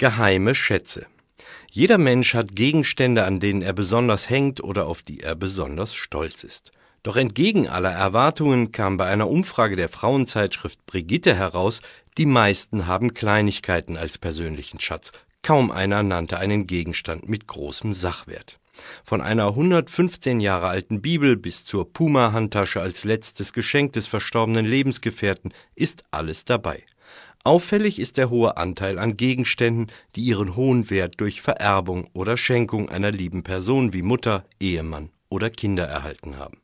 Geheime Schätze. Jeder Mensch hat Gegenstände, an denen er besonders hängt oder auf die er besonders stolz ist. Doch entgegen aller Erwartungen kam bei einer Umfrage der Frauenzeitschrift Brigitte heraus, die meisten haben Kleinigkeiten als persönlichen Schatz. Kaum einer nannte einen Gegenstand mit großem Sachwert. Von einer 115 Jahre alten Bibel bis zur Puma-Handtasche als letztes Geschenk des verstorbenen Lebensgefährten ist alles dabei. Auffällig ist der hohe Anteil an Gegenständen, die ihren hohen Wert durch Vererbung oder Schenkung einer lieben Person wie Mutter, Ehemann oder Kinder erhalten haben.